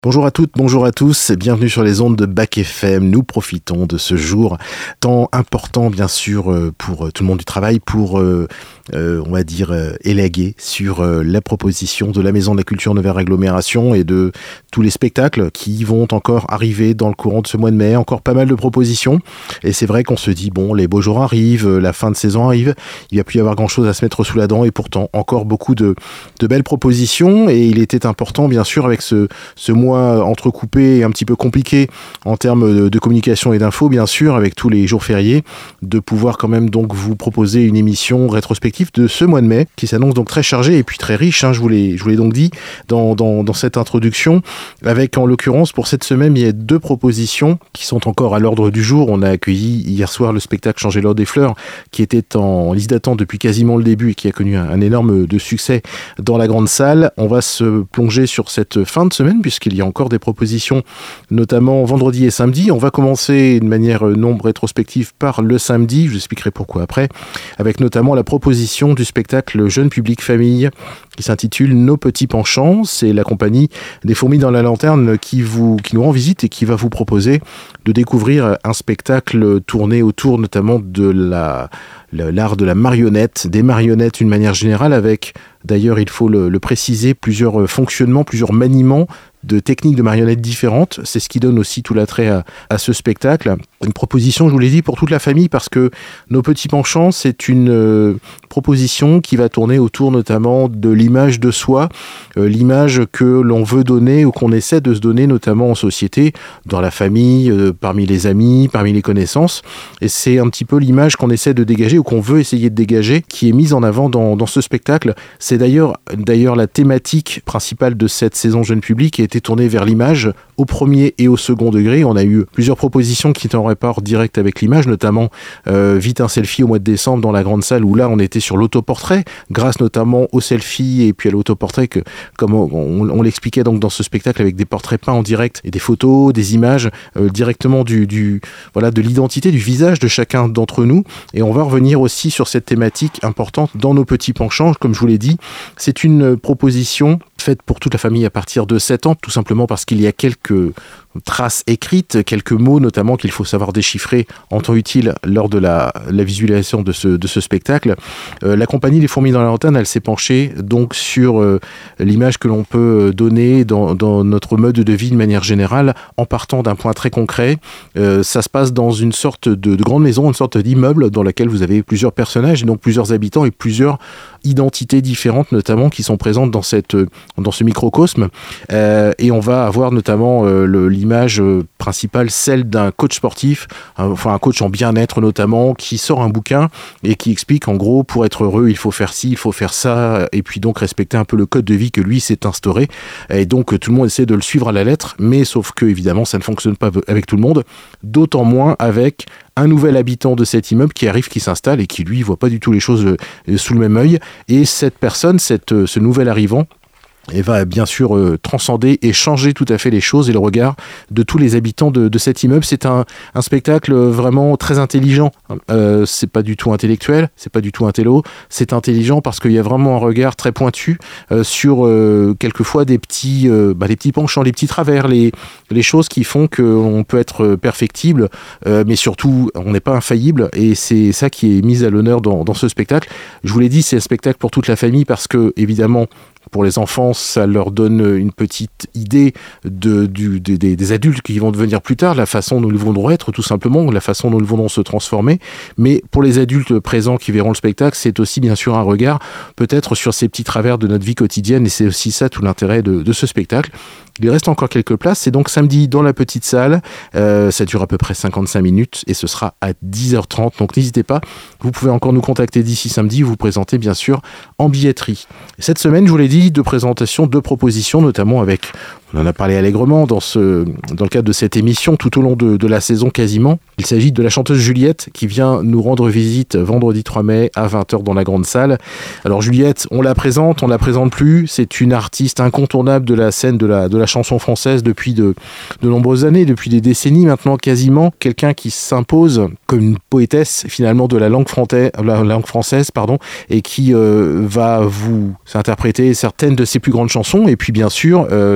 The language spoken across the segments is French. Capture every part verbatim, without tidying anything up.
Bonjour à toutes, bonjour à tous et bienvenue sur les ondes de Bac F M. Nous profitons de ce jour tant important bien sûr pour tout le monde du travail pour, euh, euh, on va dire, euh, élaguer sur euh, la proposition de la Maison de la Culture Nevers Agglomération et de tous les spectacles qui vont encore arriver dans le courant de ce mois de mai. Encore pas mal de propositions et c'est vrai qu'on se dit, bon, les beaux jours arrivent, la fin de saison arrive, il va plus y avoir grand chose à se mettre sous la dent et pourtant encore beaucoup de, de belles propositions et il était important bien sûr avec ce, ce mois entrecoupé et un petit peu compliqué en termes de, de communication et d'infos, bien sûr, avec tous les jours fériés, de pouvoir quand même donc vous proposer une émission rétrospective de ce mois de mai, qui s'annonce donc très chargé et puis très riche, hein, je vous l'ai, je vous l'ai donc dit dans, dans, dans cette introduction, avec en l'occurrence pour cette semaine, il y a deux propositions qui sont encore à l'ordre du jour. On a accueilli hier soir le spectacle Changer l'heure des fleurs, qui était en liste d'attente depuis quasiment le début et qui a connu un, un énorme de succès dans la grande salle. On va se plonger sur cette fin de semaine, puisqu'il y a encore des propositions, notamment vendredi et samedi. On va commencer de manière non rétrospective par le samedi, je vous expliquerai pourquoi après, avec notamment la proposition du spectacle Jeune Public Famille qui s'intitule Nos Petits Penchants. C'est la compagnie des Fourmis dans la Lanterne qui, vous, qui nous rend visite et qui va vous proposer de découvrir un spectacle tourné autour notamment de la, l'art de la marionnette, des marionnettes d'une manière générale, avec d'ailleurs, il faut le, le préciser, plusieurs fonctionnements, plusieurs maniements de techniques de marionnettes différentes. C'est ce qui donne aussi tout l'attrait à, à ce spectacle. Une proposition, je vous l'ai dit, pour toute la famille, parce que Nos Petits Penchants, c'est une euh, proposition qui va tourner autour notamment de l'image de soi, euh, l'image que l'on veut donner ou qu'on essaie de se donner notamment en société, dans la famille, euh, parmi les amis, parmi les connaissances. Et c'est un petit peu l'image qu'on essaie de dégager ou qu'on veut essayer de dégager, qui est mise en avant dans, dans ce spectacle. C'est d'ailleurs, d'ailleurs la thématique principale de cette saison Jeune Public qui a été tournée vers l'image au premier et au second degré. On a eu plusieurs propositions qui étaient en rapport direct avec l'image, notamment euh, Vite un selfie au mois de décembre dans la grande salle où là on était sur l'autoportrait, grâce notamment au selfie et puis à l'autoportrait que, comme on, on, on l'expliquait donc dans ce spectacle avec des portraits peints en direct et des photos, des images euh, directement du, du, voilà, de l'identité, du visage de chacun d'entre nous. Et on va revenir aussi sur cette thématique importante dans Nos Petits Penchants. Comme je vous l'ai dit, c'est une proposition faite pour toute la famille à partir de sept ans, tout simplement parce qu'il y a quelques traces écrites, quelques mots notamment qu'il faut savoir déchiffrer en temps utile lors de la, la visualisation de ce, de ce spectacle. Euh, la compagnie des Fourmis dans la Lanterne, elle s'est penchée donc sur euh, l'image que l'on peut donner dans, dans notre mode de vie de manière générale, en partant d'un point très concret. Euh, ça se passe dans une sorte de, de grande maison, une sorte d'immeuble dans laquelle vous avez plusieurs personnages et donc plusieurs habitants et plusieurs identités différentes notamment qui sont présentes dans, cette, dans ce microcosme. Euh, et on va avoir notamment euh, le, l'image euh, principale, celle d'un coach sportif, un, enfin un coach en bien-être notamment, qui sort un bouquin et qui explique en gros, pour être heureux, il faut faire ci, il faut faire ça, et puis donc respecter un peu le code de vie que lui s'est instauré. Et donc tout le monde essaie de le suivre à la lettre, mais sauf que évidemment ça ne fonctionne pas avec tout le monde, d'autant moins avec un nouvel habitant de cet immeuble qui arrive, qui s'installe et qui lui voit pas du tout les choses sous le même œil. Et cette personne, cette, ce nouvel arrivant, et va bien sûr euh, transcender et changer tout à fait les choses et le regard de tous les habitants de, de cet immeuble. C'est un, un spectacle vraiment très intelligent. Euh, c'est pas du tout intellectuel, c'est pas du tout intello. C'est intelligent parce qu'il y a vraiment un regard très pointu euh, sur euh, quelquefois des petits, euh, bah, les petits penchants, les petits travers, les, les choses qui font qu'on peut être perfectible, euh, mais surtout on n'est pas infaillible. Et c'est ça qui est mis à l'honneur dans, dans ce spectacle. Je vous l'ai dit, c'est un spectacle pour toute la famille parce que évidemment, pour les enfants, ça leur donne une petite idée de, du, de, des, des adultes qui vont devenir plus tard, la façon dont nous voudrons être, tout simplement, la façon dont nous voudrons se transformer. Mais pour les adultes présents qui verront le spectacle, c'est aussi bien sûr un regard peut-être sur ces petits travers de notre vie quotidienne, et c'est aussi ça tout l'intérêt de, de ce spectacle. Il reste encore quelques places, c'est donc samedi dans la petite salle, euh, ça dure à peu près cinquante-cinq minutes et ce sera à dix heures trente, donc n'hésitez pas, vous pouvez encore nous contacter d'ici samedi, vous présenter bien sûr en billetterie. Cette semaine, je vous l'ai dit, deux présentations, deux propositions, notamment avec, on en a parlé allègrement dans, ce, dans le cadre de cette émission tout au long de, de la saison quasiment. Il s'agit de la chanteuse Juliette qui vient nous rendre visite vendredi trois mai à vingt heures dans la grande salle. Alors Juliette, on la présente, on la présente plus, c'est une artiste incontournable de la scène de la, de la chanson française depuis de, de nombreuses années, depuis des décennies maintenant quasiment, quelqu'un qui s'impose comme une poétesse finalement de la langue, frontais, la langue française pardon, et qui euh, va vous interpréter certaines de ses plus grandes chansons et puis bien sûr euh, certaines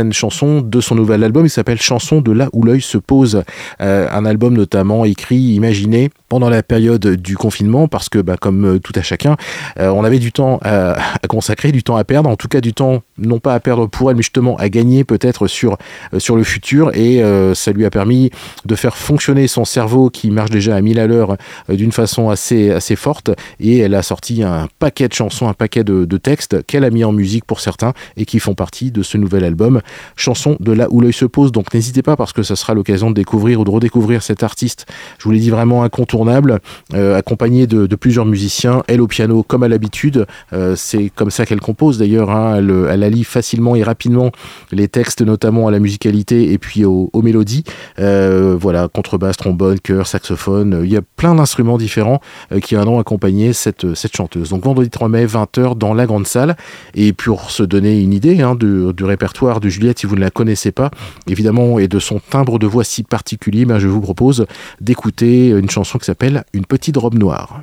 certaines chansons de son nouvel album. Il s'appelle Chansons de là où l'œil se pose. Euh, un album notamment écrit, imaginé pendant la période du confinement, parce que bah, comme tout à chacun, euh, on avait du temps à, à consacrer, du temps à perdre, en tout cas du temps non pas à perdre pour elle, mais justement à gagner peut-être sur, euh, sur le futur, et euh, ça lui a permis de faire fonctionner son cerveau qui marche déjà à mille à l'heure euh, d'une façon assez, assez forte, et elle a sorti un paquet de chansons, un paquet de, de textes qu'elle a mis en musique pour certains et qui font partie de ce nouvel album, Chansons de là où l'œil se pose. Donc n'hésitez pas, parce que ça sera l'occasion de découvrir ou de redécouvrir cet artiste, je vous l'ai dit, vraiment incontournable, euh, accompagné de, de plusieurs musiciens, elle au piano comme à l'habitude, euh, c'est comme ça qu'elle compose d'ailleurs, hein. elle, elle allie facilement et rapidement les textes, notamment à la musicalité et puis aux, aux mélodies, euh, voilà, contrebasse, trombone, chœur, saxophone, euh, il y a plein d'instruments différents euh, qui ont accompagné cette, cette chanteuse. Donc vendredi trois mai, vingt heures dans la grande salle. Et pour se donner une idée hein, de, du répertoire de Juliette, si vous ne la connaissez pas évidemment, et de son timbre de voix si particulier, ben je vous propose d'écouter une chanson qui s'appelle Une petite robe noire.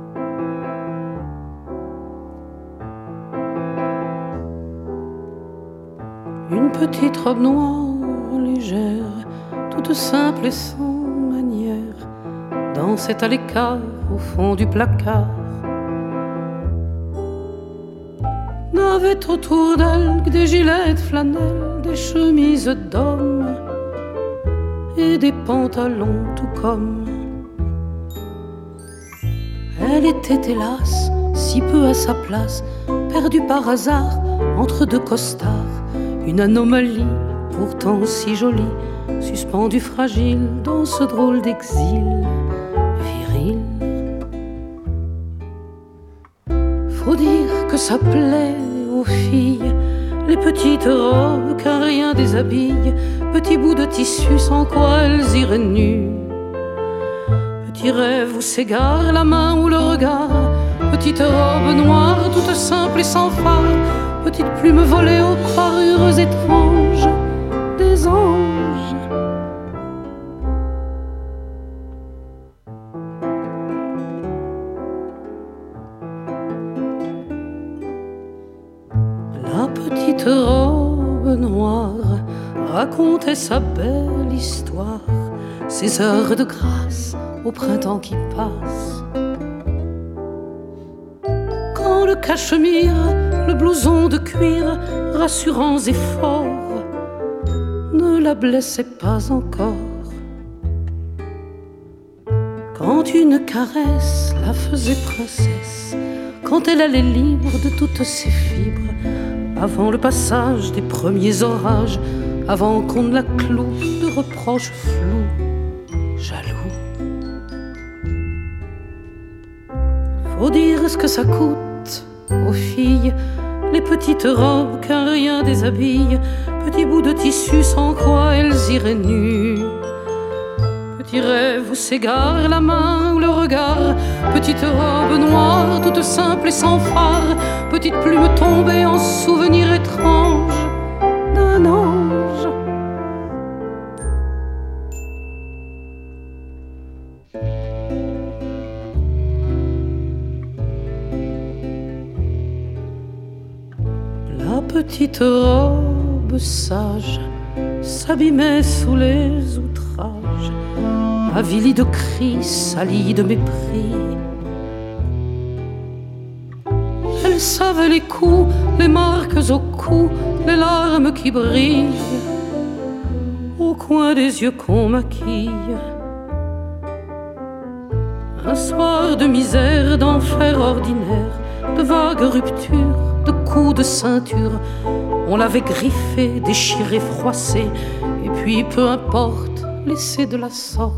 Une petite robe noire légère, toute simple et sans manière, dansait à l'écart au fond du placard. N'avait autour d'elle que des gilets de flanelle, des chemises d'homme et des pantalons tout comme. Elle était hélas si peu à sa place, perdue par hasard entre deux costards. Une anomalie pourtant si jolie, suspendue fragile dans ce drôle d'exil viril. Faut dire que ça plaît aux filles, les petites robes qu'un rien déshabille, petits bouts de tissu sans quoi elles iraient nues. Petit rêve où s'égare la main ou le regard, petite robe noire toute simple et sans phare, petite plume volée aux parures étranges des anges. La petite robe noire racontait sa belle histoire, ses heures de grâce au printemps qui passe. Quand le cachemire, le blouson de cuir, rassurants et forts, ne la blessait pas encore. Quand une caresse la faisait princesse, quand elle allait libre de toutes ses fibres, avant le passage des premiers orages, avant qu'on ne la cloue de reproches flous, jaloux. Faut dire ce que ça coûte aux filles, les petites robes qu'un rien déshabille, petits bouts de tissu sans quoi elles iraient nues. Petit rêve où s'égare la main ou le regard, petite robe noire toute simple et sans phare, petite plume tombée en souvenir étrange d'un ange. La petite robe sage s'abîmait sous les outrages, avilie de cris, salie de mépris. Elle savait les coups, les marques au cou, les larmes qui brillent au coin des yeux qu'on maquille. Un soir de misère, d'enfer ordinaire, de vagues ruptures, de coups de ceinture, on l'avait griffé, déchiré, froissé, et puis peu importe, laissé de la sorte.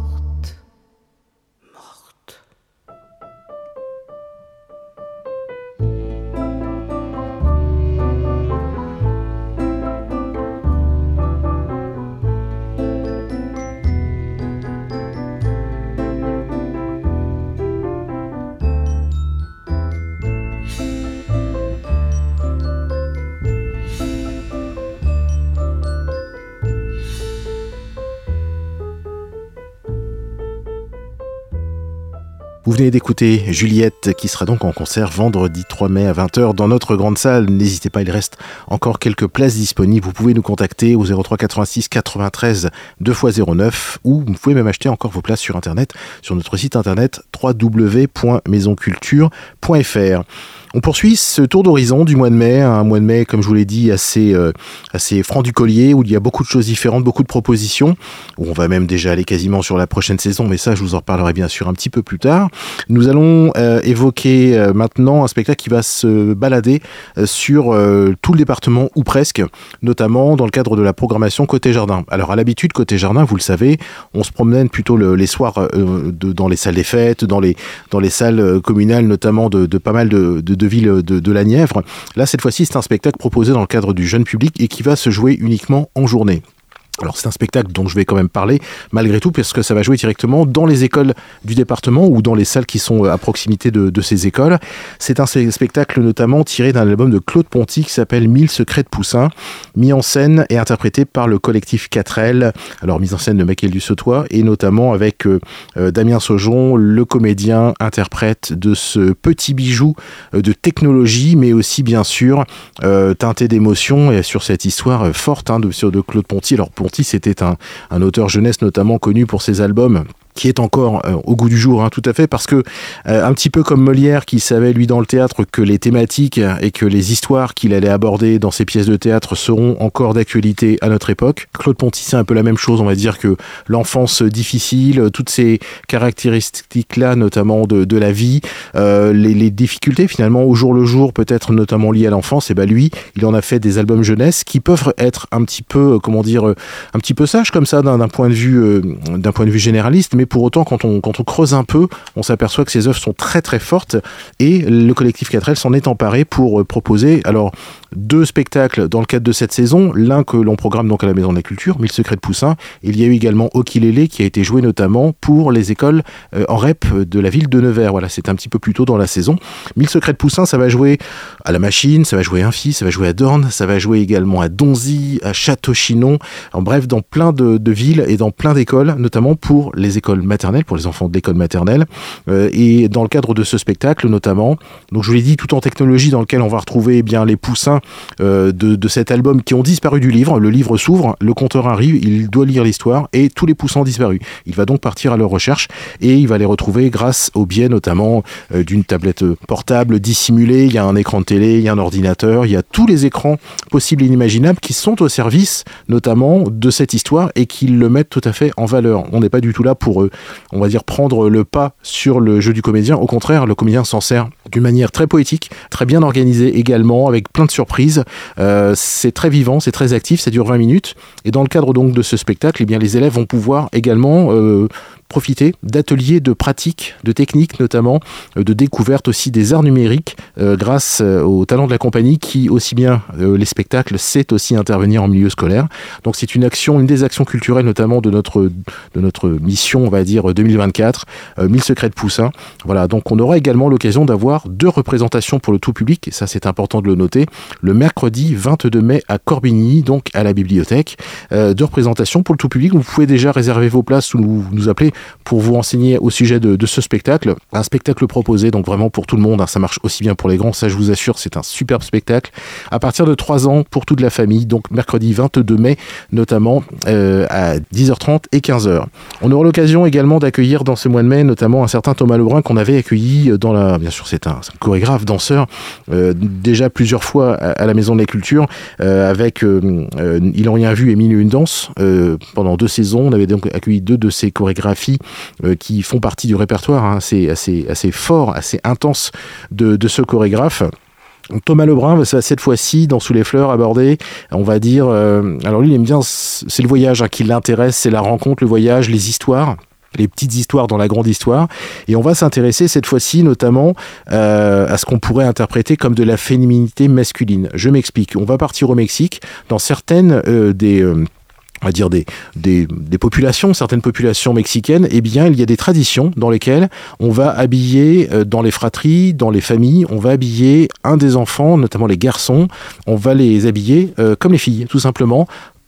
Vous venez d'écouter Juliette qui sera donc en concert vendredi trois mai à vingt heures dans notre grande salle. N'hésitez pas, il reste encore quelques places disponibles. Vous pouvez nous contacter au zéro trois quatre-vingt-six quatre-vingt-treize deux fois zéro neuf ou vous pouvez même acheter encore vos places sur internet, sur notre site internet w w w point maison culture point f r. On poursuit ce tour d'horizon du mois de mai, un mois de mai, comme je vous l'ai dit, assez, euh, assez franc du collier, où il y a beaucoup de choses différentes, beaucoup de propositions, où on va même déjà aller quasiment sur la prochaine saison, mais ça, je vous en reparlerai bien sûr un petit peu plus tard. Nous allons euh, évoquer euh, maintenant un spectacle qui va se balader euh, sur euh, tout le département, ou presque, notamment dans le cadre de la programmation Côté Jardin. Alors, à l'habitude, Côté Jardin, vous le savez, on se promène plutôt le, les soirs euh, de, dans les salles des fêtes, dans les, dans les salles communales, notamment de, de pas mal de, de de ville de, de la Nièvre. Là, cette fois-ci, c'est un spectacle proposé dans le cadre du jeune public et qui va se jouer uniquement en journée. Alors c'est un spectacle dont je vais quand même parler malgré tout parce que ça va jouer directement dans les écoles du département ou dans les salles qui sont à proximité de, de ces écoles. C'est un spectacle notamment tiré d'un album de Claude Ponty qui s'appelle Mille secrets de Poussin, mis en scène et interprété par le collectif quatre L, alors mise en scène de Michael Dussautois et notamment avec euh, Damien Saujon, le comédien interprète de ce petit bijou euh, de technologie mais aussi bien sûr euh, teinté d'émotion et sur cette histoire euh, forte hein, de, de Claude Ponty. Alors Ponty, c'était un, un auteur jeunesse notamment connu pour ses albums qui est encore euh, au goût du jour, hein, tout à fait, parce que euh, un petit peu comme Molière qui savait lui dans le théâtre que les thématiques et que les histoires qu'il allait aborder dans ses pièces de théâtre seront encore d'actualité à notre époque. Claude Ponty, c'est un peu la même chose, on va dire que l'enfance difficile, toutes ces caractéristiques-là, notamment de, de la vie, euh, les, les difficultés finalement au jour le jour, peut-être notamment liées à l'enfance, et ben lui, il en a fait des albums jeunesse qui peuvent être un petit peu, comment dire, un petit peu sages comme ça d'un, d'un point de vue, euh, d'un point de vue généraliste, mais pour autant, quand on, quand on creuse un peu, on s'aperçoit que ces œuvres sont très très fortes et le collectif quatre L s'en est emparé pour proposer alors deux spectacles dans le cadre de cette saison, l'un que l'on programme donc à la Maison de la Culture, Mille secrets de Poussin. Il y a eu également Okilélé qui a été joué notamment pour les écoles euh, en R E P de la ville de Nevers. Voilà, c'est un petit peu plus tôt dans la saison. Mille secrets de Poussin, ça va jouer à la Machine, ça va jouer à Infi, ça va jouer à Dorne, ça va jouer également à Donzy, à Château-Chinon, en bref, dans plein de, de villes et dans plein d'écoles, notamment pour les écoles maternelle, pour les enfants de l'école maternelle, euh, et dans le cadre de ce spectacle notamment, donc je vous l'ai dit, tout en technologie, dans lequel on va retrouver eh bien les poussins euh, de, de cet album qui ont disparu du livre. Le livre s'ouvre, le conteur arrive, il doit lire l'histoire et tous les poussins ont disparu. Il va donc partir à leur recherche et il va les retrouver grâce au biais notamment euh, d'une tablette portable dissimulée. Il y a un écran de télé, il y a un ordinateur, il y a tous les écrans possibles et inimaginables qui sont au service notamment de cette histoire et qui le mettent tout à fait en valeur. On n'est pas du tout là pour eux, on va dire, prendre le pas sur le jeu du comédien. Au contraire, le comédien s'en sert d'une manière très poétique, très bien organisée également, avec plein de surprises. Euh, c'est très vivant, c'est très actif, ça dure vingt minutes. Et dans le cadre donc de ce spectacle, eh bien, les élèves vont pouvoir également euh, profiter d'ateliers de pratique, de techniques notamment, de découverte aussi des arts numériques euh, grâce euh, au talent de la compagnie qui, aussi bien euh, les spectacles, sait aussi intervenir en milieu scolaire. Donc c'est une action, une des actions culturelles notamment de notre, de notre mission, on va dire, deux mille vingt-quatre, euh, Mille secrets de Poussin. Voilà, donc on aura également l'occasion d'avoir deux représentations pour le tout public, et ça c'est important de le noter, le mercredi vingt-deux mai à Corbigny, donc à la bibliothèque, euh, deux représentations pour le tout public. Vous pouvez déjà réserver vos places ou nous, nous appeler pour vous renseigner au sujet de, de ce spectacle. Un spectacle proposé, donc vraiment pour tout le monde, hein, ça marche aussi bien pour les grands, ça je vous assure, c'est un superbe spectacle. À partir de trois ans, pour toute la famille, donc mercredi vingt-deux mai, notamment euh, à dix heures trente et quinze heures. On aura l'occasion également d'accueillir dans ce mois de mai, notamment un certain Thomas Lebrun qu'on avait accueilli dans la... Bien sûr, c'est un, c'est un chorégraphe, danseur, euh, déjà plusieurs fois à, à la Maison de la Culture, euh, avec euh, euh, Ils n'ont rien vu et Mille et une danses. Euh, pendant deux saisons, on avait donc accueilli deux de ces chorégraphies euh, qui font partie du répertoire hein, assez, assez, assez fort, assez intense de, de ce chorégraphe. Thomas Lebrun va cette fois-ci dans Sous les fleurs aborder, on va dire, euh, alors lui il aime bien, c'est le voyage hein, qui l'intéresse, c'est la rencontre, le voyage, les histoires, les petites histoires dans la grande histoire, et on va s'intéresser cette fois-ci notamment euh, à ce qu'on pourrait interpréter comme de la féminité masculine. Je m'explique, on va partir au Mexique, dans certaines euh, des... Euh, on va dire des, des, des populations, certaines populations mexicaines, eh bien, il y a des traditions dans lesquelles on va habiller, euh, dans les fratries, dans les familles, on va habiller un des enfants, notamment les garçons, on va les habiller euh, comme les filles, tout simplement,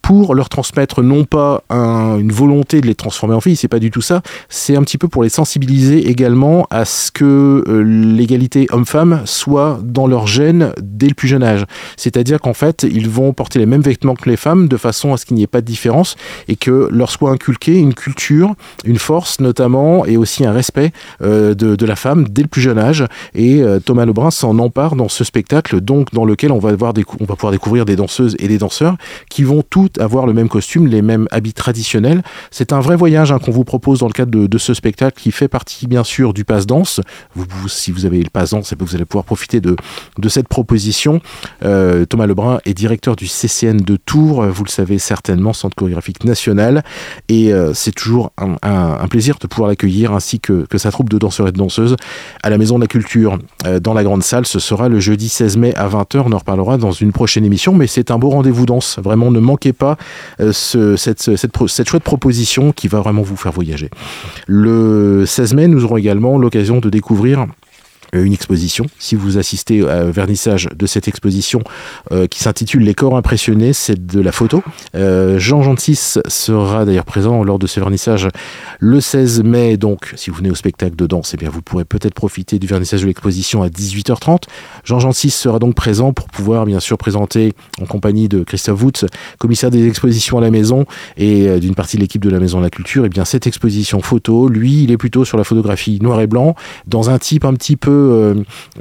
pour leur transmettre non pas un, une volonté de les transformer en filles, c'est pas du tout ça, c'est un petit peu pour les sensibiliser également à ce que euh, l'égalité homme-femme soit dans leur gène dès le plus jeune âge. C'est-à-dire qu'en fait, ils vont porter les mêmes vêtements que les femmes de façon à ce qu'il n'y ait pas de différence et que leur soit inculqué une culture, une force notamment et aussi un respect euh, de, de la femme dès le plus jeune âge. Et euh, Thomas Lebrun s'en empare dans ce spectacle, donc dans lequel on va, voir des, on va pouvoir découvrir des danseuses et des danseurs qui vont toutes avoir le même costume, les mêmes habits traditionnels. C'est un vrai voyage hein, qu'on vous propose dans le cadre de, de ce spectacle qui fait partie bien sûr du Pass Danse. Vous, vous, si vous avez le Pass Danse, vous allez pouvoir profiter de, de cette proposition. Euh, Thomas Lebrun est directeur du C C N de Tours, vous le savez certainement, Centre chorégraphique national, et euh, c'est toujours un, un, un plaisir de pouvoir l'accueillir ainsi que, que sa troupe de danseurs et de danseuses à la Maison de la Culture euh, dans la grande salle. Ce sera le jeudi seize mai à vingt heures, on en reparlera dans une prochaine émission, mais c'est un beau rendez-vous danse, vraiment ne manquez pas euh, ce, cette, cette, cette, cette chouette proposition qui va vraiment vous faire voyager. Le seize mai, nous aurons également l'occasion de découvrir une exposition. Si vous assistez au vernissage de cette exposition euh, qui s'intitule Les corps impressionnés, c'est de la photo. Euh, Jean Gentis sera d'ailleurs présent lors de ce vernissage le seize mai. Donc, si vous venez au spectacle de danse, eh bien, vous pourrez peut-être profiter du vernissage de l'exposition à dix-huit heures trente. Jean Gentis sera donc présent pour pouvoir bien sûr présenter en compagnie de Christophe Woods, commissaire des expositions à la maison et euh, d'une partie de l'équipe de la Maison de la Culture, eh bien, cette exposition photo. Lui, il est plutôt sur la photographie noir et blanc, dans un type un petit peu Euh,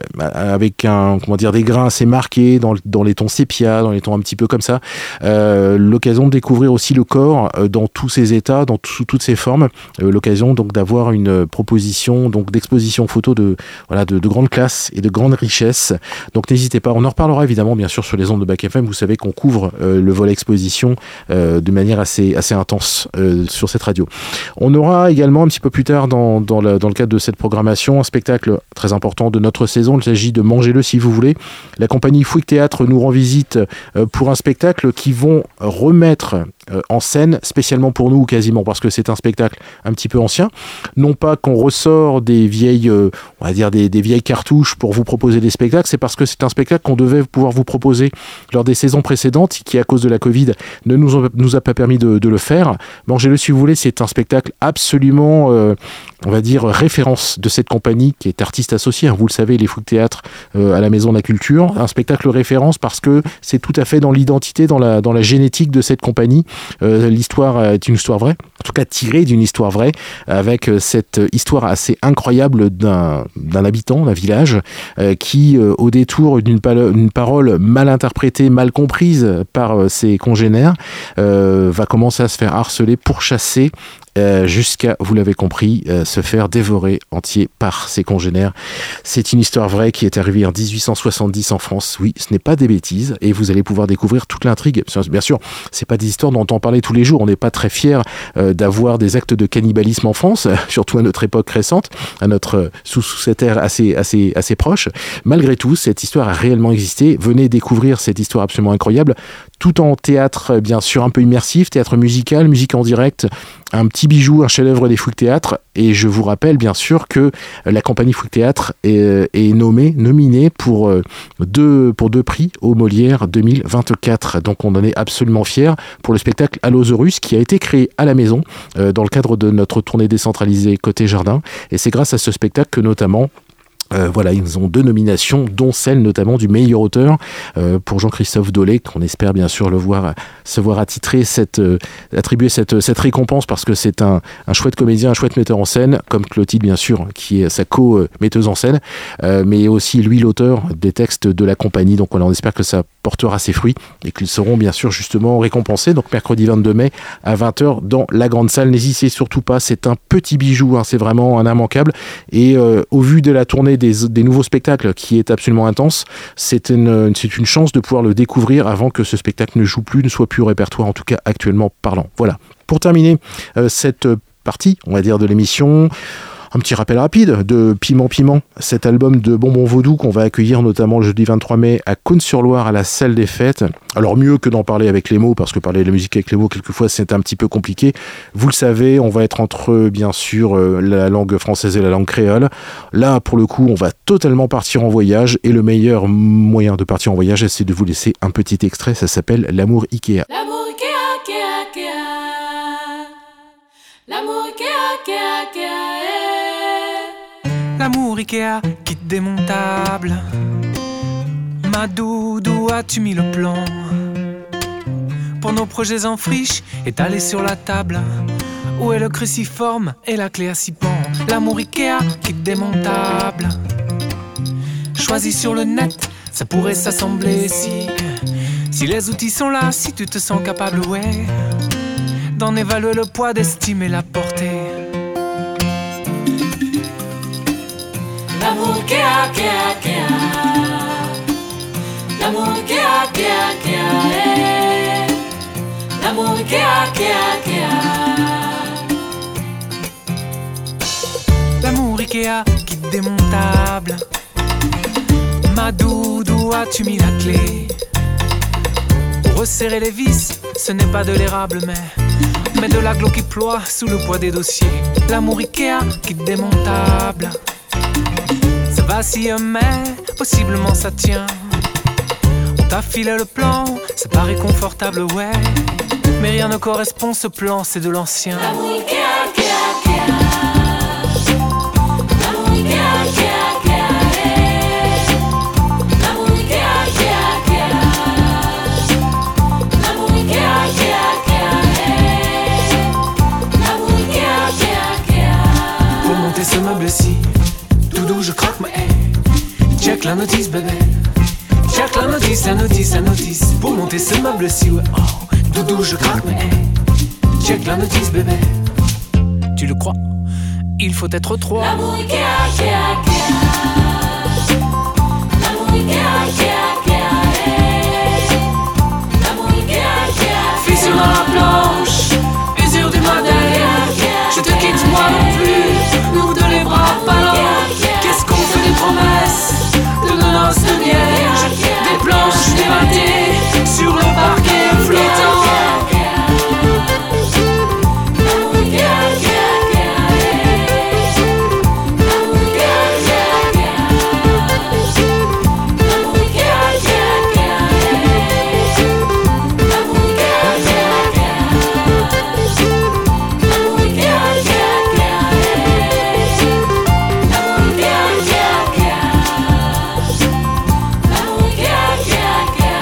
avec un, comment dire, des grains assez marqués dans, dans les tons sépia, dans les tons un petit peu comme ça. Euh, l'occasion de découvrir aussi le corps euh, dans tous ses états, dans tout, toutes ses formes. Euh, l'occasion donc d'avoir une proposition donc d'exposition photo de voilà de, de grande classe et de grande richesse. Donc n'hésitez pas. On en reparlera évidemment bien sûr sur les ondes de Bac F M. Vous savez qu'on couvre euh, le volet exposition euh, de manière assez assez intense euh, sur cette radio. On aura également un petit peu plus tard dans dans, la, dans le cadre de cette programmation un spectacle très important de notre saison. Il s'agit de Mangez-le si vous voulez. La compagnie Fouic Théâtre nous rend visite pour un spectacle qu'ils vont remettre en scène spécialement pour nous, ou quasiment, parce que c'est un spectacle un petit peu ancien. Non pas qu'on ressort des vieilles, on va dire des, des vieilles cartouches pour vous proposer des spectacles, c'est parce que c'est un spectacle qu'on devait pouvoir vous proposer lors des saisons précédentes, qui à cause de la Covid ne nous, ont, nous a pas permis de, de le faire. Mangez-le si vous voulez, c'est un spectacle absolument, euh, on va dire, référence de cette compagnie qui est artiste associée. Vous le savez, les Fouic Théâtre euh, à la Maison de la Culture, un spectacle référence parce que c'est tout à fait dans l'identité, dans la, dans la génétique de cette compagnie. Euh, l'histoire est une histoire vraie, en tout cas tirée d'une histoire vraie, avec cette histoire assez incroyable d'un, d'un habitant d'un village euh, qui, euh, au détour d'une palo- une parole mal interprétée, mal comprise par euh, ses congénères, euh, va commencer à se faire harceler, pourchasser, Euh, jusqu'à, vous l'avez compris, euh, se faire dévorer entier par ses congénères. C'est une histoire vraie qui est arrivée en dix-huit cent soixante-dix en France. Oui, ce n'est pas des bêtises, et vous allez pouvoir découvrir toute l'intrigue. Bien sûr, c'est pas des histoires dont on entend parler tous les jours. On n'est pas très fiers euh, d'avoir des actes de cannibalisme en France, surtout à notre époque récente, à notre sous, sous cette ère assez assez assez proche. Malgré tout, cette histoire a réellement existé. Venez découvrir cette histoire absolument incroyable, tout en théâtre bien sûr un peu immersif, théâtre musical, musique en direct, un petit bijou, un chef-d'œuvre des Fouic Théâtre. Et je vous rappelle bien sûr que la compagnie Fouic Théâtre est, est nommée, nominée pour deux, pour deux prix au Molière deux mille vingt-quatre. Donc on en est absolument fiers pour le spectacle Allosaurus qui a été créé à la maison euh, dans le cadre de notre tournée décentralisée Côté Jardin. Et c'est grâce à ce spectacle que notamment Euh, voilà, ils ont deux nominations, dont celle notamment du meilleur auteur euh, pour Jean-Christophe Dolé, qu'on espère bien sûr le voir se voir attitrer cette euh, attribuer cette cette récompense parce que c'est un un chouette comédien, un chouette metteur en scène, comme Clotilde bien sûr, qui est sa co-metteuse en scène, euh, mais aussi lui l'auteur des textes de la compagnie. Donc voilà, on espère que ça portera ses fruits et qu'ils seront bien sûr justement récompensés. Donc mercredi vingt-deux mai à vingt heures dans la grande salle. N'hésitez surtout pas, c'est un petit bijou, hein, c'est vraiment un immanquable. Et euh, au vu de la tournée des, des nouveaux spectacles qui est absolument intense, c'est une, c'est une chance de pouvoir le découvrir avant que ce spectacle ne joue plus, ne soit plus au répertoire, en tout cas actuellement parlant. Voilà. Pour terminer euh, cette partie, on va dire, de l'émission, un petit rappel rapide de Piment Piment, cet album de Bonbon Vaudou qu'on va accueillir notamment le jeudi vingt-trois mai à Cône-sur-Loire à la salle des fêtes. Alors mieux que d'en parler avec les mots, parce que parler de la musique avec les mots, quelquefois c'est un petit peu compliqué. Vous le savez, on va être entre bien sûr la langue française et la langue créole. Là, pour le coup, on va totalement partir en voyage et le meilleur moyen de partir en voyage, c'est de vous laisser un petit extrait. Ça s'appelle L'amour Ikea. L'amour Ikea kea, kea. L'amour Ikea, Ikea, Ikea. L'amour Ikea, kit démontable. Madou, d'où as-tu mis le plan pour nos projets en friche étalés sur la table? Où est le cruciforme et la clé à six pans? L'amour Ikea, kit démontable. Choisi sur le net, ça pourrait s'assembler si Si les outils sont là, si tu te sens capable, ouais, d'en évaluer le poids, d'estimer la portée. L'amour Ikea, Ikea, Ikea. L'amour Ikea, Ikea, Ikea. L'amour Ikea, Ikea, Ikea. L'amour Ikea, kit démontable. Madou, d'où as-tu mis la clé? Pour resserrer les vis, ce n'est pas de l'érable, mais Mais de la glo qui ploie sous le poids des dossiers. L'amour Ikea, kit démontable. Ça vacille mais possiblement ça tient. On t'a filé le plan, ça paraît confortable, ouais, mais rien ne correspond, ce plan c'est de l'ancien. L'amour Ikea, Ikea, Ikea. L'amour Ikea, Ikea, Ikea. L'amour Ikea, Ikea, Ikea. L'amour Ikea, Ikea, Ikea. L'amour Ikea, Ikea, Ikea. Pour monter ce meuble-ci, tout doux je croque ma haie. Check la notice bébé. Check la notice, la notice, la notice. Pour monter ce meuble-ci, ouais, oh, doudou, je craque, mais hey, check la notice, bébé. Tu le crois? Il faut être trois. L'amour Ikea, Ikea, Ikea. L'amour Ikea, Ikea, Ikea. L'amour Ikea, Ikea. Fissure dans la planche, usure du modèle. Je te quitte moi non plus, nous deux les bras ballants. Qu'est-ce qu'on fait des promesses, de nos noces de neige, des planches dématées sur le parquet flottant. L'amour Ikea, Ikea, Ikea. L'amour Ikea, Ikea, Ikea. L'amour Ikea, Ikea, Ikea. L'amour Ikea, Ikea, Ikea. L'amour Ikea, Ikea, Ikea. L'amour Ikea, Ikea, Ikea. L'amour Ikea, Ikea, Ikea.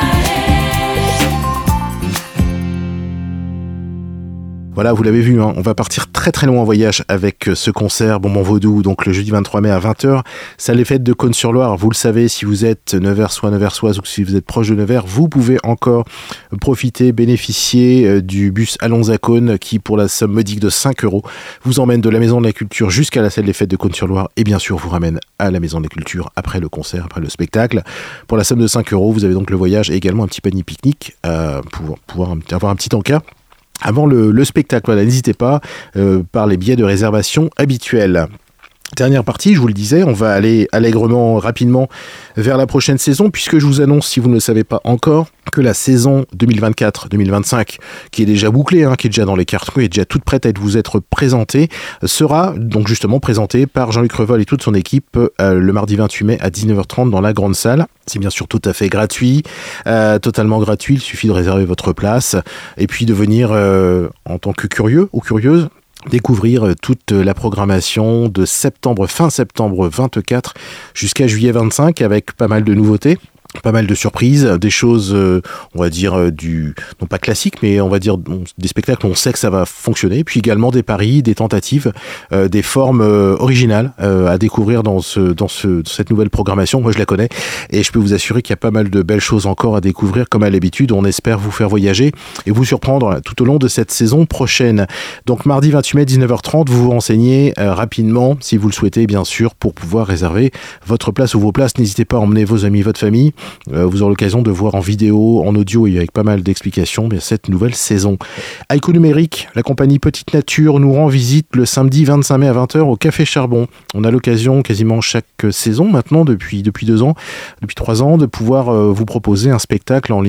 Voilà, vous l'avez vu, hein, on va partir très très loin en voyage avec ce concert Bonbon Vaudou, donc le jeudi vingt-trois mai à vingt heures. Ça les fêtes de Cosne-sur-Loire, vous le savez, si vous êtes Nevers-sois, Neversoise ou si vous êtes proche de Nevers, vous pouvez encore profiter, bénéficier du bus Allons à Cône qui, pour la somme modique de cinq euros, vous emmène de la Maison de la Culture jusqu'à la salle des fêtes de Cosne-sur-Loire et bien sûr vous ramène à la Maison de la Culture après le concert, après le spectacle. Pour la somme de cinq euros, vous avez donc le voyage et également un petit panier pique-nique euh, pour pouvoir avoir un petit encas avant le, le spectacle. Voilà, n'hésitez pas euh, par les billets de réservation habituels. Dernière partie, je vous le disais, on va aller allègrement, rapidement vers la prochaine saison, puisque je vous annonce, si vous ne le savez pas encore, que la saison deux mille vingt-quatre deux mille vingt-cinq, qui est déjà bouclée, hein, qui est déjà dans les cartons, qui est déjà toute prête à vous être présentée, sera donc justement présentée par Jean-Luc Revol et toute son équipe euh, le mardi vingt-huit mai à dix-neuf heures trente dans la grande salle. C'est bien sûr tout à fait gratuit, euh, totalement gratuit, il suffit de réserver votre place et puis de venir euh, en tant que curieux ou curieuse, découvrir toute la programmation de septembre, fin septembre vingt-quatre jusqu'à juillet vingt-cinq avec pas mal de nouveautés. Pas mal de surprises, des choses, euh, on va dire, euh, du non pas classiques, mais on va dire bon, des spectacles où on sait que ça va fonctionner, puis également des paris, des tentatives, euh, des formes euh, originales euh, à découvrir dans ce dans ce dans cette nouvelle programmation. Moi, je la connais et je peux vous assurer qu'il y a pas mal de belles choses encore à découvrir, comme à l'habitude. On espère vous faire voyager et vous surprendre tout au long de cette saison prochaine. Donc, mardi vingt-huit mai, dix-neuf heures trente, vous vous renseignez euh, rapidement, si vous le souhaitez, bien sûr, pour pouvoir réserver votre place ou vos places. N'hésitez pas à emmener vos amis, votre famille. Euh, vous aurez l'occasion de voir en vidéo, en audio et avec pas mal d'explications bien, cette nouvelle saison. Haïku Numérique, la compagnie Petite Nature nous rend visite le samedi vingt-cinq mai à vingt heures au Café Charbon. On a l'occasion quasiment chaque saison maintenant, depuis, depuis deux ans, depuis trois ans, de pouvoir euh, vous proposer un spectacle en lien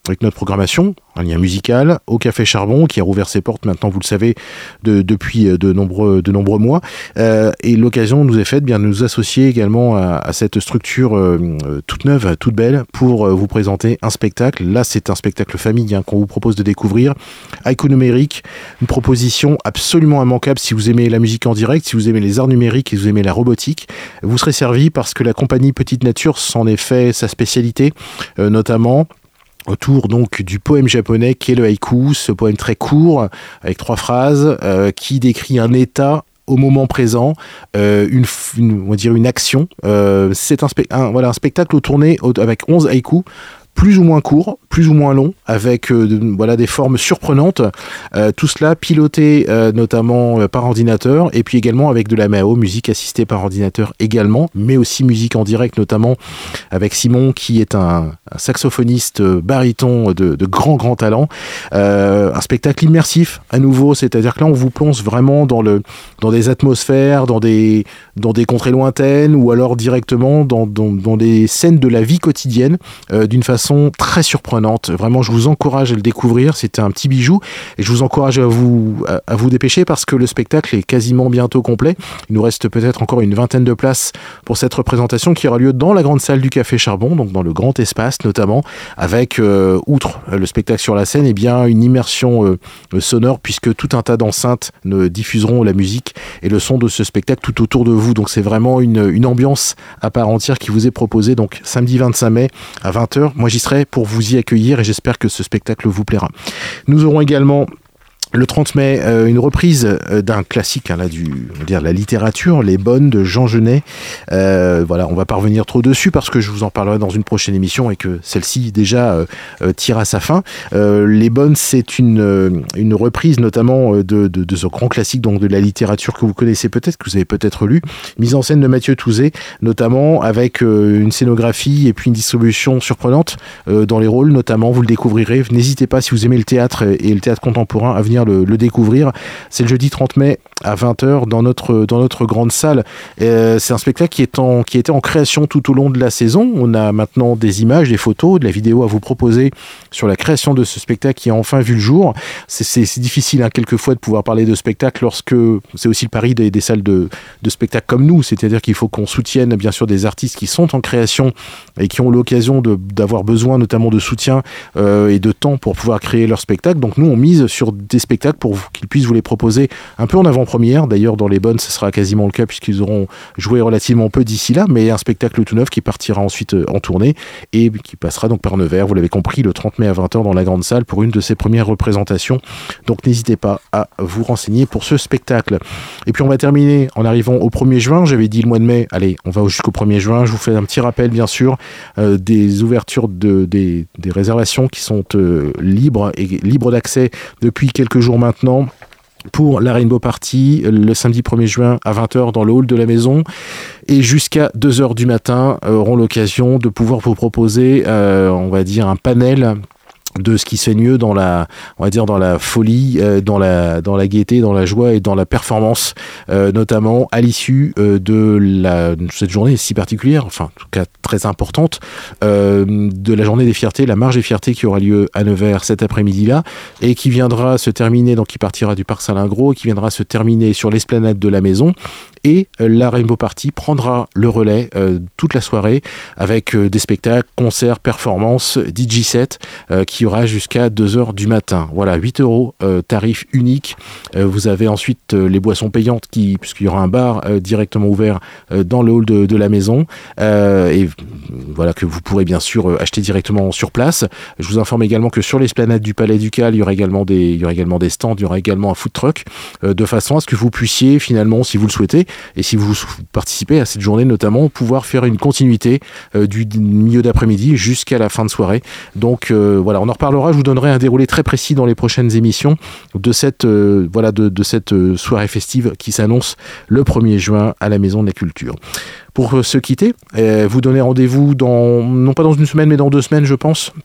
avec notre programmation, un lien musical au Café Charbon qui a rouvert ses portes maintenant, vous le savez, de, depuis de nombreux, de nombreux mois. Euh, et l'occasion nous est faite bien de nous associer également à, à cette structure euh, toute neuve, toute belle, pour euh, vous présenter un spectacle. Là, c'est un spectacle famille hein, qu'on vous propose de découvrir. Haïku numérique, une proposition absolument immanquable si vous aimez la musique en direct, si vous aimez les arts numériques et si vous aimez la robotique. Vous serez servi parce que la compagnie Petite Nature s'en est fait sa spécialité, euh, notamment autour donc du poème japonais qui est le haïku, ce poème très court avec trois phrases euh, qui décrit un état au moment présent, euh, une, une on va dire une action. Euh, c'est un, spe- un voilà un spectacle tourné avec onze haïkus, plus ou moins court, plus ou moins long, avec euh, de, voilà des formes surprenantes. Euh, tout cela piloté euh, notamment euh, par ordinateur, et puis également avec de la M A O, musique assistée par ordinateur également, mais aussi musique en direct, notamment avec Simon, qui est un, un saxophoniste euh, baryton de, de grand grand talent. Euh, un spectacle immersif à nouveau, c'est-à-dire que là on vous plonge vraiment dans le dans des atmosphères, dans des dans des contrées lointaines, ou alors directement dans dans, dans des scènes de la vie quotidienne, euh, d'une façon très surprenante. Vraiment, je vous encourage à le découvrir. C'était un petit bijou et je vous encourage à vous, à, à vous dépêcher parce que le spectacle est quasiment bientôt complet. Il nous reste peut-être encore une vingtaine de places pour cette représentation qui aura lieu dans la grande salle du Café Charbon, donc dans le grand espace notamment, avec, euh, outre le spectacle sur la scène, eh bien, une immersion euh, sonore puisque tout un tas d'enceintes ne diffuseront la musique et le son de ce spectacle tout autour de vous. Donc c'est vraiment une, une ambiance à part entière qui vous est proposée. Donc samedi vingt-cinq mai à vingt heures. Moi, j'y serai pour vous y accueillir et j'espère que ce spectacle vous plaira. Nous aurons également le trente mai, euh, une reprise euh, d'un classique, hein, là, du, on va dire, la littérature, Les Bonnes de Jean Genet. Euh, voilà, on va pas revenir trop dessus parce que je vous en parlerai dans une prochaine émission et que celle-ci déjà euh, euh, tire à sa fin. Euh, Les Bonnes, c'est une, euh, une reprise notamment de, de, de ce grand classique, donc de la littérature que vous connaissez peut-être, que vous avez peut-être lu. Mise en scène de Mathieu Touzé, notamment avec euh, une scénographie et puis une distribution surprenante euh, dans les rôles, notamment, vous le découvrirez. N'hésitez pas, si vous aimez le théâtre et le théâtre contemporain, à venir Le, le découvrir. C'est le jeudi trente mai à vingt heures dans notre, dans notre grande salle. Euh, c'est un spectacle qui, est en, qui était en création tout au long de la saison. On a maintenant des images, des photos, de la vidéo à vous proposer sur la création de ce spectacle qui a enfin vu le jour. C'est, c'est, c'est difficile hein, quelquefois de pouvoir parler de spectacle lorsque c'est aussi le pari des, des salles de, de spectacle comme nous, c'est-à-dire qu'il faut qu'on soutienne bien sûr des artistes qui sont en création et qui ont l'occasion de, d'avoir besoin notamment de soutien euh, et de temps pour pouvoir créer leur spectacle. Donc nous on mise sur des spectacles pour qu'ils puissent vous les proposer un peu en avant-première. D'ailleurs, dans les bonnes, ce sera quasiment le cas puisqu'ils auront joué relativement peu d'ici là, mais un spectacle tout neuf qui partira ensuite en tournée et qui passera donc par Nevers, vous l'avez compris, le trente mai à vingt heures dans la grande salle pour une de ses premières représentations. Donc n'hésitez pas à vous renseigner pour ce spectacle. Et puis on va terminer en arrivant au premier juin. J'avais dit le mois de mai, allez, on va jusqu'au premier juin. Je vous fais un petit rappel, bien sûr, euh, des ouvertures de, des, des réservations qui sont euh, libres et libres d'accès depuis quelques jours maintenant pour la Rainbow Party le samedi premier juin à vingt heures dans le hall de la maison et jusqu'à deux heures du matin euh, auront l'occasion de pouvoir vous proposer euh, on va dire un panel de ce qui se fait mieux dans la, on va dire dans la folie, euh, dans la, dans la gaieté, dans la joie et dans la performance, euh, notamment à l'issue euh, de la, de cette journée si particulière, enfin en tout cas très importante, euh, de la journée des fiertés, la marche des fiertés qui aura lieu à Nevers cet après-midi-là et qui viendra se terminer, donc qui partira du parc Salingros et qui viendra se terminer sur l'esplanade de la maison. Et la Rainbow Party prendra le relais euh, toute la soirée avec euh, des spectacles, concerts, performances, D J set euh, qui aura jusqu'à deux heures du matin. Voilà, huit euros, euh, tarif unique. Euh, vous avez ensuite euh, les boissons payantes qui, puisqu'il y aura un bar euh, directement ouvert euh, dans le hall de, de la maison euh, et voilà que vous pourrez bien sûr euh, acheter directement sur place. Je vous informe également que sur l'esplanade du Palais Ducal, il y aura également des, il y aura également des stands, il y aura également un food truck euh, de façon à ce que vous puissiez finalement, si vous le souhaitez, et si vous participez à cette journée notamment, pouvoir faire une continuité euh, du milieu d'après-midi jusqu'à la fin de soirée. Donc euh, voilà, on en reparlera, je vous donnerai un déroulé très précis dans les prochaines émissions de cette, euh, voilà, de, de cette euh, soirée festive qui s'annonce le premier juin à la Maison de la Culture. Pour euh, se quitter, euh, vous donner rendez-vous dans, non pas dans une semaine mais dans deux semaines je pense,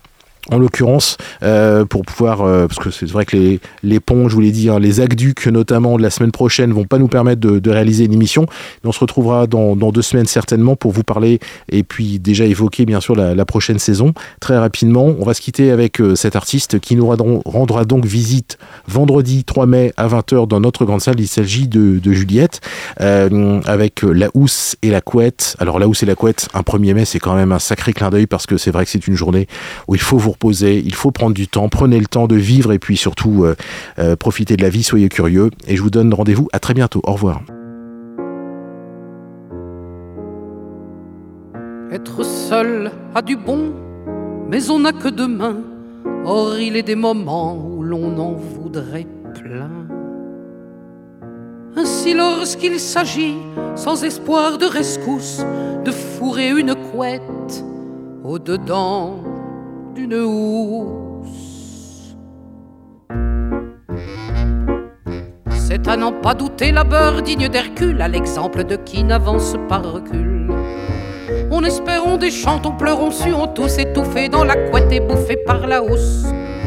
en l'occurrence, euh, pour pouvoir, euh, parce que c'est vrai que les, les ponts, je vous l'ai dit, hein, les aqueducs notamment de la semaine prochaine vont pas nous permettre de, de réaliser une émission, mais on se retrouvera dans, dans deux semaines certainement pour vous parler et puis déjà évoquer bien sûr la, la prochaine saison. Très rapidement, on va se quitter avec euh, cet artiste qui nous rendra, rendra donc visite vendredi trois mai à vingt heures dans notre grande salle. Il s'agit de, de Juliette, euh, avec la housse et la couette. Alors la housse et la couette, un premier mai, c'est quand même un sacré clin d'œil parce que c'est vrai que c'est une journée où il faut vous reposer, il faut prendre du temps, prenez le temps de vivre et puis surtout euh, euh, profitez de la vie, soyez curieux et je vous donne rendez-vous à très bientôt. Au revoir. Être seul a du bon, mais on n'a que deux mains. Or il est des moments où l'on en voudrait plein. Ainsi lorsqu'il s'agit, sans espoir de rescousse, de fourrer une couette au-dedans d'une housse. C'est à n'en pas douter labeur digne d'Hercule, à l'exemple de qui n'avance pas recul. On espère, on déchante, on pleure, on sue, on tous étouffés dans la couette et bouffés par la housse.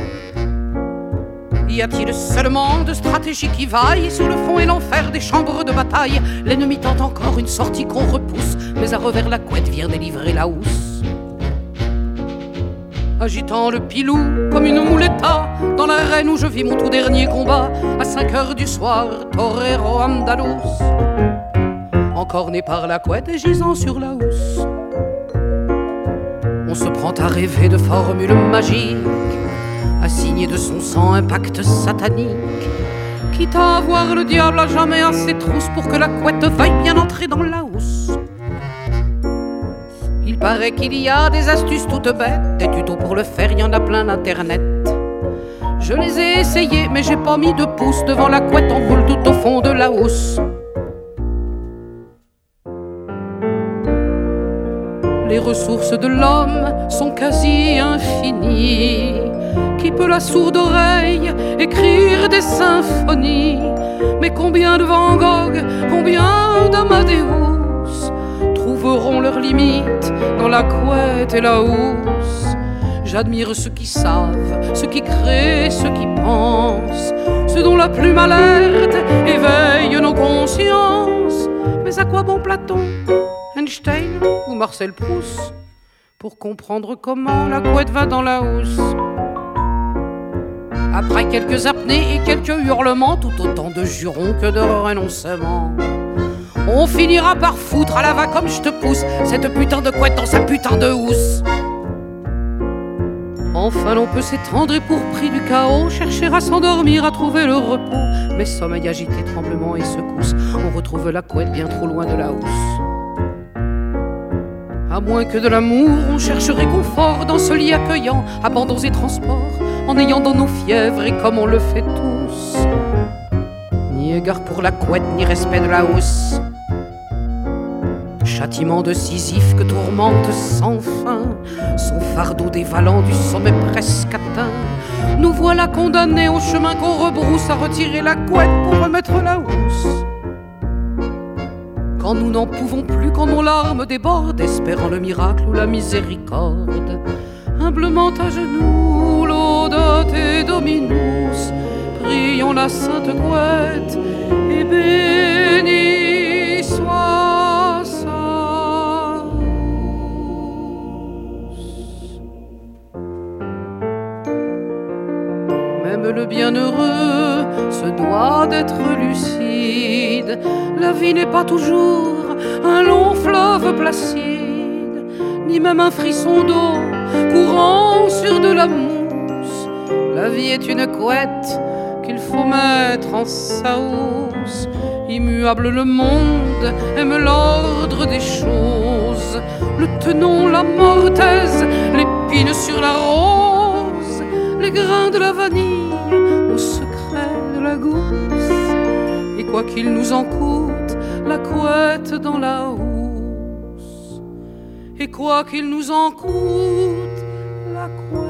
Y a-t-il seulement de stratégie qui vaille sur le fond et l'enfer des chambres de bataille? L'ennemi tente encore une sortie qu'on repousse, mais à revers la couette vient délivrer la housse. Agitant le pilou comme une mouletta dans l'arène où je vis mon tout dernier combat, à cinq heures du soir, torero andalous, encorné par la couette et gisant sur la housse. On se prend à rêver de formules magiques, à signer de son sang un pacte satanique, quitte à avoir le diable à jamais à ses trousses pour que la couette veuille bien entrer dans la housse. Il paraît qu'il y a des astuces toutes bêtes, des tutos pour le faire, il y en a plein d'internet. Je les ai essayés mais j'ai pas mis de pouce devant la couette en boule tout au fond de la housse. Les ressources de l'homme sont quasi infinies. Qui peut la sourde oreille écrire des symphonies? Mais combien de Van Gogh, combien d'Amadeus trouveront leurs limites dans la couette et la housse? J'admire ceux qui savent, ceux qui créent, ceux qui pensent, ceux dont la plume alerte éveille nos consciences. Mais à quoi bon Platon, Einstein ou Marcel Proust pour comprendre comment la couette va dans la housse? Après quelques apnées et quelques hurlements, tout autant de jurons que de renoncements, on finira par foutre à la va comme je te pousse cette putain de couette dans sa putain de housse. Enfin l'on peut s'étendre et pour prix du chaos chercher à s'endormir, à trouver le repos. Mais sommeil agité, tremblement et secousse, on retrouve la couette bien trop loin de la housse. À moins que de l'amour, on cherche réconfort dans ce lit accueillant, abandons et transports, en ayant dans nos fièvres et comme on le fait tous. Ni égard pour la couette, ni respect de la housse. Châtiment de Sisyphe que tourmente sans fin son fardeau dévalant du sommet presque atteint. Nous voilà condamnés au chemin qu'on rebrousse à retirer la couette pour remettre la housse. Quand nous n'en pouvons plus, quand nos larmes débordent, espérant le miracle ou la miséricorde, humblement à genoux, Laudate Dominus, prions la sainte couette et béni soit sa housse. Même le bienheureux se doit d'être lucide. La vie n'est pas toujours un long fleuve placide, ni même un frisson d'eau courant sur de la mousse. La vie est une couette qu'il faut mettre en sa housse. Immuable le monde aime l'ordre des choses, le tenon, la mortaise, l'épine sur la rose, les grains de la vanille au secret de la gousse. Et quoi qu'il nous en coûte, la couette dans la housse. Et quoi qu'il nous en coûte, la couette